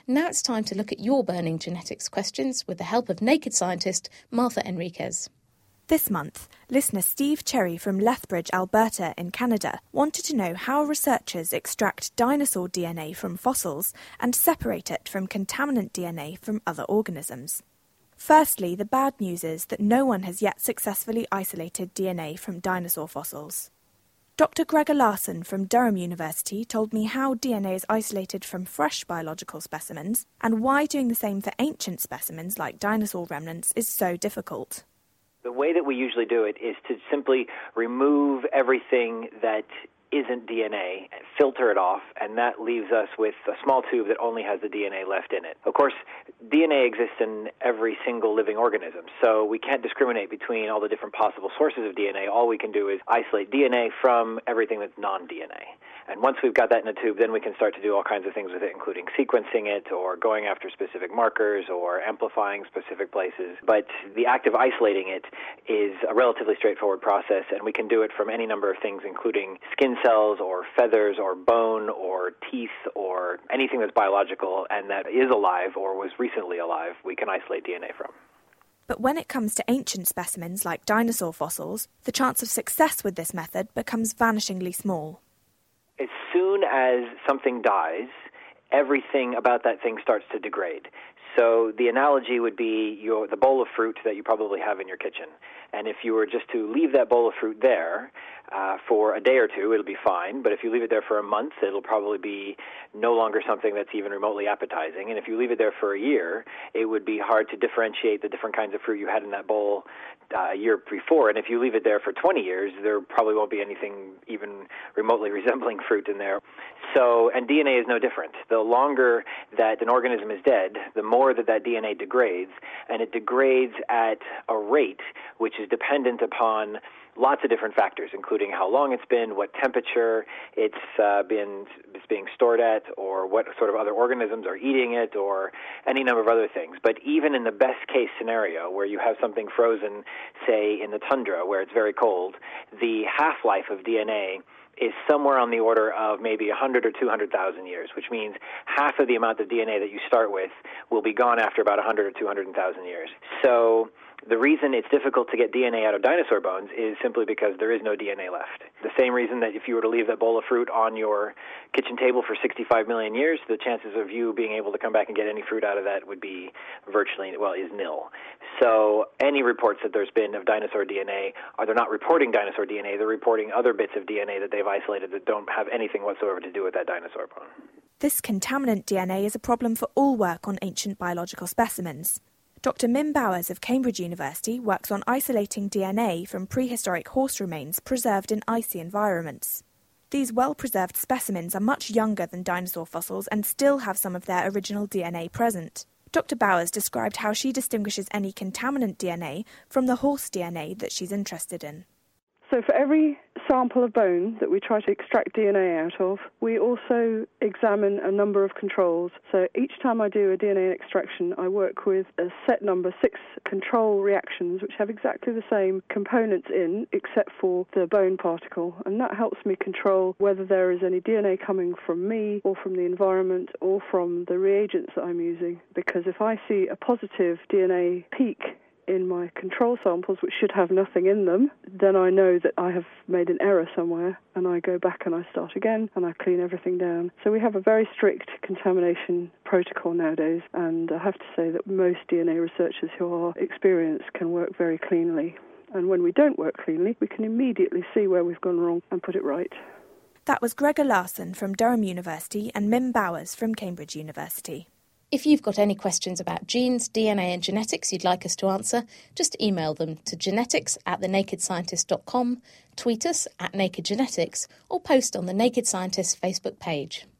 Now it's time to look at your burning genetics questions with the help of naked scientist Martha Enriquez. This month, listener Steve Cherry from Lethbridge, Alberta in Canada wanted to know how researchers extract dinosaur DNA from fossils and separate it from contaminant DNA from other organisms. Firstly, the bad news is that no one has yet successfully isolated DNA from dinosaur fossils. Dr. Gregor Larson from Durham University told me how DNA is isolated from fresh biological specimens and why doing the same for ancient specimens like dinosaur remnants is so difficult. The way that we usually do it is to simply remove everything that isn't DNA, filter it off, and that leaves us with a small tube that only has the DNA left in it. Of course, DNA exists in every single living organism, so we can't discriminate between all the different possible sources of DNA. All we can do is isolate DNA from everything that's non-DNA. And once we've got that in a tube, then we can start to do all kinds of things with it, including sequencing it or going after specific markers or amplifying specific places. But the act of isolating it is a relatively straightforward process, and we can do it from any number of things, including skin cells or feathers or bone or teeth or anything that's biological and that is alive or was recently alive, we can isolate DNA from. But when it comes to ancient specimens like dinosaur fossils, the chance of success with this method becomes vanishingly small. As soon as something dies, everything about that thing starts to degrade. So the analogy would be the bowl of fruit that you probably have in your kitchen. And if you were just to leave that bowl of fruit there for a day or two, it'll be fine. But if you leave it there for a month, it'll probably be no longer something that's even remotely appetizing. And if you leave it there for a year, it would be hard to differentiate the different kinds of fruit you had in that bowl a year before. And if you leave it there for 20 years, there probably won't be anything even remotely resembling fruit in there. So, and DNA is no different. The longer that an organism is dead, the more that DNA degrades, and it degrades at a rate which is dependent upon lots of different factors, including how long it's been, what temperature it's being stored at, or what sort of other organisms are eating it, or any number of other things. But even in the best case scenario, where you have something frozen, say in the tundra where it's very cold, the half-life of DNA is somewhere on the order of maybe 100 or 200,000 years, which means half of the amount of DNA that you start with will be gone after about 100 or 200,000 years. So the reason it's difficult to get DNA out of dinosaur bones is simply because there is no DNA left. The same reason that if you were to leave that bowl of fruit on your kitchen table for 65 million years, the chances of you being able to come back and get any fruit out of that would be is nil. So any reports that there's been of dinosaur DNA, they're not reporting dinosaur DNA, they're reporting other bits of DNA that they've isolated that don't have anything whatsoever to do with that dinosaur bone. This contaminant DNA is a problem for all work on ancient biological specimens. Dr. Mim Bowers of Cambridge University works on isolating DNA from prehistoric horse remains preserved in icy environments. These well-preserved specimens are much younger than dinosaur fossils and still have some of their original DNA present. Dr. Bowers described how she distinguishes any contaminant DNA from the horse DNA that she's interested in. So for every sample of bone that we try to extract DNA out of, we also examine a number of controls. So each time I do a DNA extraction, I work with a set number, 6 control reactions, which have exactly the same components in, except for the bone particle. And that helps me control whether there is any DNA coming from me or from the environment or from the reagents that I'm using. Because if I see a positive DNA peak in my control samples, which should have nothing in them, then I know that I have made an error somewhere, and I go back and I start again, and I clean everything down. So we have a very strict contamination protocol nowadays, and I have to say that most DNA researchers who are experienced can work very cleanly. And when we don't work cleanly, we can immediately see where we've gone wrong and put it right. That was Gregor Larson from Durham University and Mim Bowers from Cambridge University. If you've got any questions about genes, DNA and genetics you'd like us to answer, just email them to genetics@thenakedscientist.com, tweet us @nakedgenetics, or post on the Naked Scientist Facebook page.